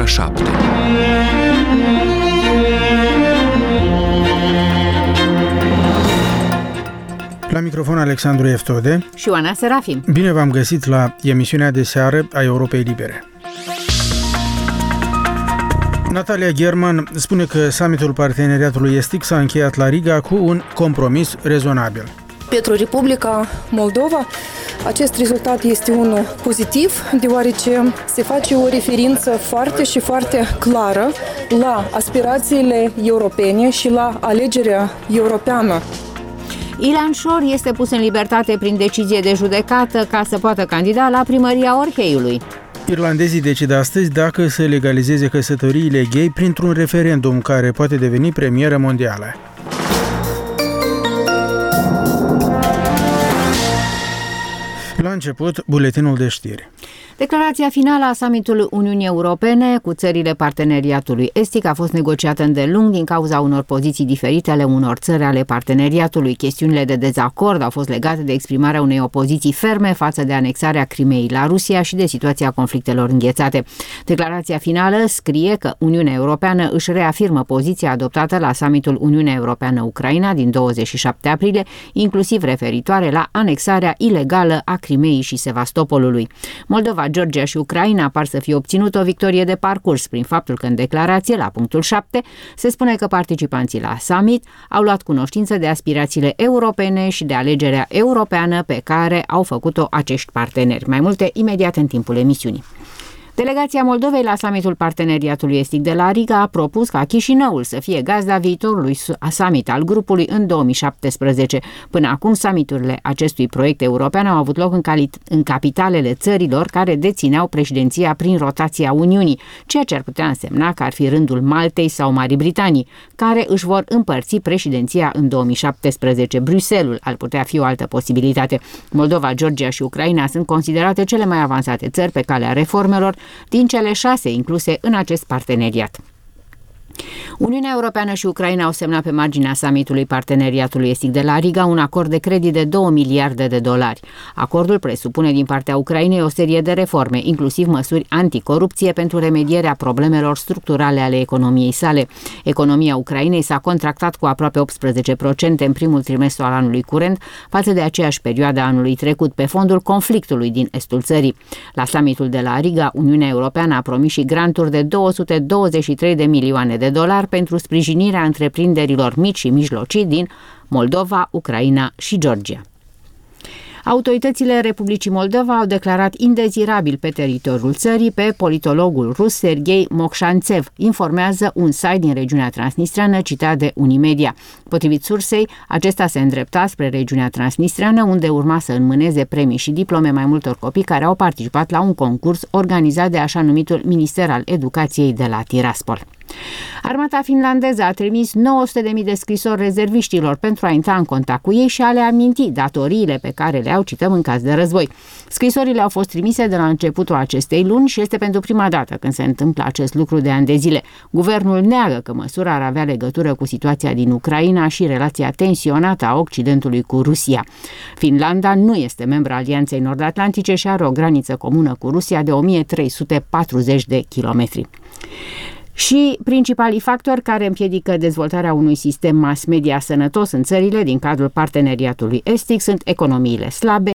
ora 7. La microfon Alexandru Eftode și Oana Serafim. Bine v-am găsit la emisiunea de seară a Europei Libere. Natalia German spune că summitul Parteneriatului Estic s-a încheiat la Riga cu un compromis rezonabil. Pentru Republica Moldova, acest rezultat este unul pozitiv, deoarece se face o referință foarte clară la aspirațiile europene și la alegerea europeană. Ilan Șor este pus în libertate prin decizie de judecată ca să poată candida la primăria Orheiului. Irlandezii decid astăzi dacă să legalizeze căsătoriile gay printr-un referendum care poate deveni premieră mondială. La început, buletinul de știri. Declarația finală a summitului Uniunii Europene cu țările Parteneriatului Estic a fost negociată îndelung din cauza unor poziții diferite ale unor țări ale parteneriatului. Chestiunile de dezacord au fost legate de exprimarea unei opoziții ferme față de anexarea Crimeei la Rusia și de situația conflictelor înghețate. Declarația finală scrie că Uniunea Europeană își reafirmă poziția adoptată la summitul Uniunea Europeană-Ucraina din 27 aprilie, inclusiv referitoare la anexarea ilegală a Crimeei și Sevastopolului. Moldova, Georgia și Ucraina par să fie obținut o victorie de parcurs prin faptul că în declarație, la punctul 7, se spune că participanții la summit au luat cunoștință de aspirațiile europene și de alegerea europeană pe care au făcut-o acești parteneri. Mai multe imediat în timpul emisiunii. Delegația Moldovei la summitul Parteneriatului Estic de la Riga a propus ca Chișinăul să fie gazda viitorului summit al grupului în 2017. Până acum, summiturile acestui proiect european au avut loc în capitalele țărilor care dețineau președinția prin rotația Uniunii, ceea ce ar putea însemna că ar fi rândul Maltei sau Marii Britanii, care își vor împărți președinția în 2017. Bruxelles ar putea fi o altă posibilitate. Moldova, Georgia și Ucraina sunt considerate cele mai avansate țări pe calea reformelor din cele 6 incluse în acest parteneriat. Uniunea Europeană și Ucraina au semnat pe marginea summitului Parteneriatului Estic de la Riga un acord de credit de 2 miliarde de dolari. Acordul presupune din partea Ucrainei o serie de reforme, inclusiv măsuri anticorupție pentru remedierea problemelor structurale ale economiei sale. Economia Ucrainei s-a contractat cu aproape 18% în primul trimestru al anului curent, față de aceeași perioadă a anului trecut, pe fondul conflictului din estul țării. La summitul de la Riga, Uniunea Europeană a promis și granturi de 223 de milioane de dolari pentru sprijinirea întreprinderilor mici și mijlocii din Moldova, Ucraina și Georgia. Autoritățile Republicii Moldova au declarat indezirabil pe teritoriul țării pe politologul rus Serghei Mokshantsev, informează un site din regiunea transnistreană citat de Unimedia. Potrivit sursei, acesta se îndrepta spre regiunea transnistreană, unde urma să înmâneze premii și diplome mai multor copii care au participat la un concurs organizat de așa numitul Minister al Educației de la Tiraspol. Armata finlandeză a trimis 900.000 de scrisori rezerviștilor pentru a intra în contact cu ei și a le aminti datoriile pe care le au, cităm, în caz de război. Scrisorile au fost trimise de la începutul acestei luni și este pentru prima dată când se întâmplă acest lucru de ani de zile. Guvernul neagă că măsura ar avea legătură cu situația din Ucraina și relația tensionată a Occidentului cu Rusia. Finlanda nu este membra Alianței Nord-Atlantice și are o graniță comună cu Rusia de 1340 de kilometri. Și principalii factori care împiedică dezvoltarea unui sistem mass media sănătos în țările din cadrul Parteneriatului Estic sunt economiile slabe,